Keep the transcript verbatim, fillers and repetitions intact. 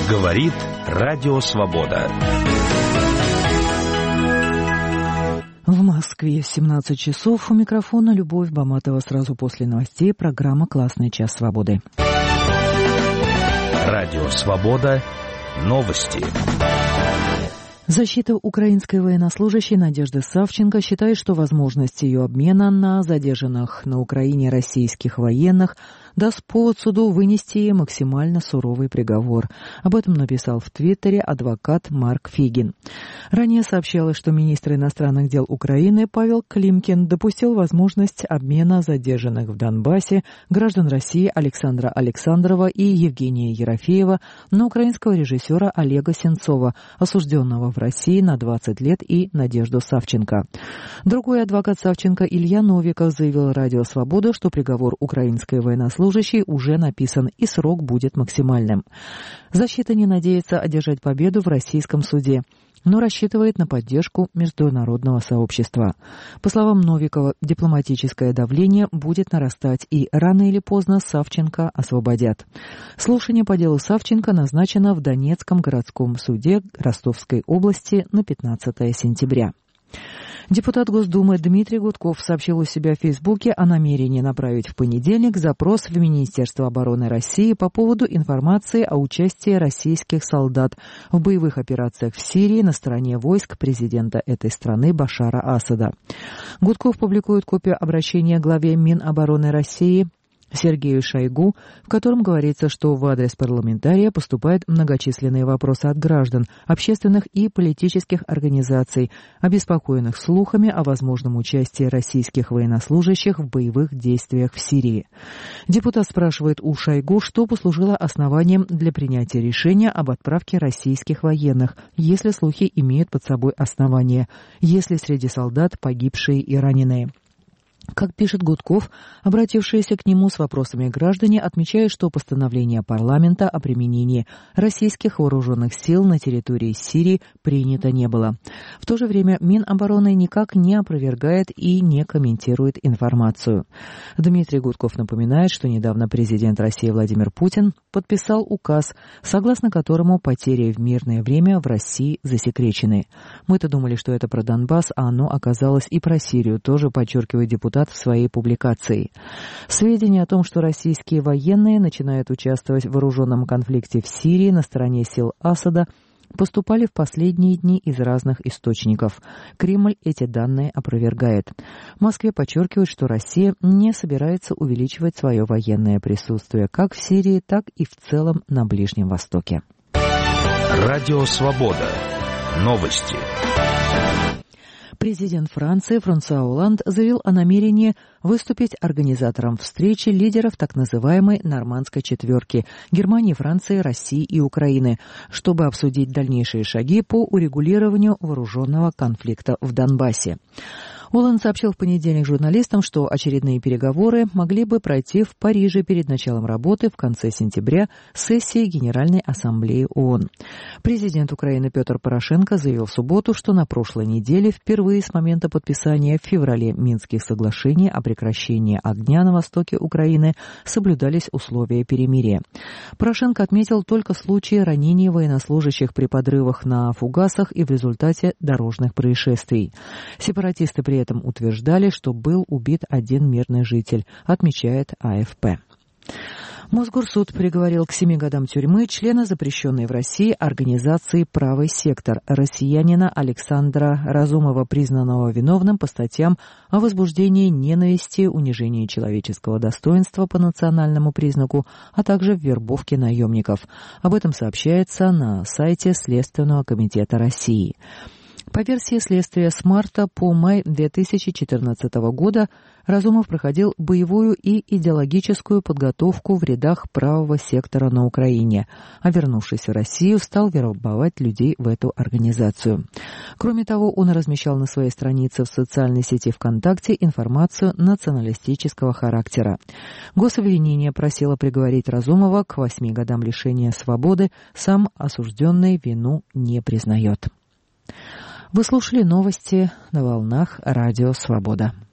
Говорит Радио Свобода. В Москве семнадцать часов. У микрофона Любовь Баматова. Сразу после новостей программа «Классный час свободы». Радио Свобода. Новости. Защита украинской военнослужащей Надежды Савченко считает, что возможность ее обмена на задержанных на Украине российских военных даст повод суду вынести ей максимально суровый приговор. Об этом написал в Твиттере адвокат Марк Фигин. Ранее сообщалось, что министр иностранных дел Украины Павел Климкин допустил возможность обмена задержанных в Донбассе граждан России Александра Александрова и Евгения Ерофеева на украинского режиссера Олега Сенцова, осужденного в России на двадцать лет, и Надежду Савченко. Другой адвокат Савченко Илья Новиков заявил Радио Свобода, что приговор украинской военнослужащей уже написан и срок будет максимальным. Защита не надеется одержать победу в российском суде, но рассчитывает на поддержку международного сообщества. По словам Новикова, дипломатическое давление будет нарастать, и рано или поздно Савченко освободят. Слушание по делу Савченко назначено в Донецком городском суде Ростовской области на пятнадцатое сентября. Депутат Госдумы Дмитрий Гудков сообщил у себя в Фейсбуке о намерении направить в понедельник запрос в Министерство обороны России по поводу информации о участии российских солдат в боевых операциях в Сирии на стороне войск президента этой страны Башара Асада. Гудков публикует копию обращения главе Минобороны России Сергею Шойгу, в котором говорится, что в адрес парламентария поступают многочисленные вопросы от граждан, общественных и политических организаций, обеспокоенных слухами о возможном участии российских военнослужащих в боевых действиях в Сирии. Депутат спрашивает у Шойгу, что послужило основанием для принятия решения об отправке российских военных, если слухи имеют под собой основание, если среди солдат погибшие и раненые. Как пишет Гудков, обратившиеся к нему с вопросами граждане отмечают, что постановление парламента о применении российских вооруженных сил на территории Сирии принято не было. В то же время Минобороны никак не опровергает и не комментирует информацию. Дмитрий Гудков напоминает, что недавно президент России Владимир Путин подписал указ, согласно которому потери в мирное время в России засекречены. Мы-то думали, что это про Донбасс, а оно оказалось и про Сирию, тоже подчеркивает депутат в своей публикации. Сведения о том, что российские военные начинают участвовать в вооруженном конфликте в Сирии на стороне сил Асада, поступали в последние дни из разных источников. Кремль эти данные опровергает. В Москве подчеркивают, что Россия не собирается увеличивать свое военное присутствие как в Сирии, так и в целом на Ближнем Востоке. Радио Свобода. Новости. Президент Франции Франсуа Олланд заявил о намерении выступить организатором встречи лидеров так называемой «Нормандской четверки» Германии, Франции, России и Украины, чтобы обсудить дальнейшие шаги по урегулированию вооруженного конфликта в Донбассе. Олланд сообщил в понедельник журналистам, что очередные переговоры могли бы пройти в Париже перед началом работы в конце сентября сессии Генеральной Ассамблеи ООН. Президент Украины Петр Порошенко заявил в субботу, что на прошлой неделе впервые с момента подписания в феврале Минских соглашений о прекращении огня на востоке Украины соблюдались условия перемирия. Порошенко отметил только случаи ранений военнослужащих при подрывах на фугасах и в результате дорожных происшествий. Сепаратисты при этом утверждали, что был убит один мирный житель, отмечает А Эф Пэ. Мосгорсуд приговорил к семи годам тюрьмы члена запрещенной в России организации «Правый сектор» россиянина Александра Разумова, признанного виновным по статьям о возбуждении ненависти, унижении человеческого достоинства по национальному признаку, а также в вербовке наемников. Об этом сообщается на сайте Следственного комитета России. По версии следствия, с марта по май две тысячи четырнадцатого года Разумов проходил боевую и идеологическую подготовку в рядах правого сектора на Украине, а вернувшись в Россию, стал вербовать людей в эту организацию. Кроме того, он размещал на своей странице в социальной сети ВКонтакте информацию националистического характера. Гособвинение просило приговорить Разумова к восьми годам лишения свободы, сам осужденный вину не признает. Вы слушали новости на волнах Радио Свобода.